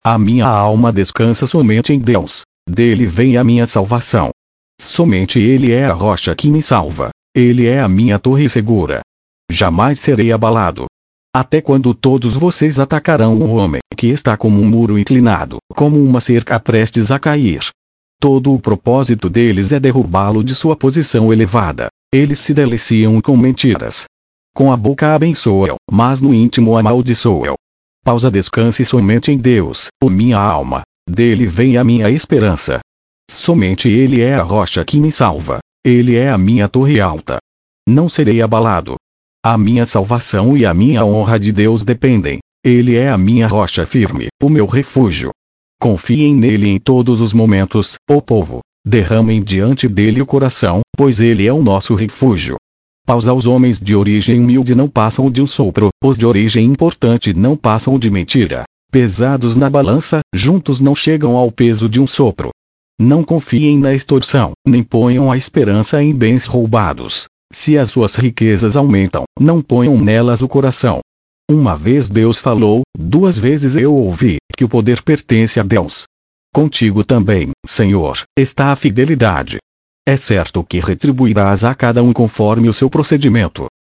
A minha alma descansa somente em Deus. Dele vem a minha salvação. Somente Ele é a rocha que me salva. Ele é a minha torre segura. Jamais serei abalado. Até quando todos vocês atacarão o homem que está como um muro inclinado, como uma cerca prestes a cair. Todo o propósito deles é derrubá-lo de sua posição elevada. Eles se deliciam com mentiras. Com a boca abençoam, mas no íntimo amaldiçoam. Pausa. Descanse somente em Deus, ó minha alma. Dele vem a minha esperança. Somente Ele é a rocha que me salva. Ele é a minha torre alta. Não serei abalado. A minha salvação e a minha honra de Deus dependem. Ele é a minha rocha firme, o meu refúgio. Confiem nele em todos os momentos, ó povo. Derramem diante dele o coração, pois ele é o nosso refúgio. Pausa. Os homens de origem humilde não passam de um sopro, os de origem importante não passam de mentira. Pesados na balança, juntos não chegam ao peso de um sopro. Não confiem na extorsão, nem ponham a esperança em bens roubados. Se as suas riquezas aumentam, não ponham nelas o coração. Uma vez Deus falou, 2 vezes eu ouvi, que o poder pertence a Deus. Contigo também, Senhor, está a fidelidade. É certo que retribuirás a cada um conforme o seu procedimento.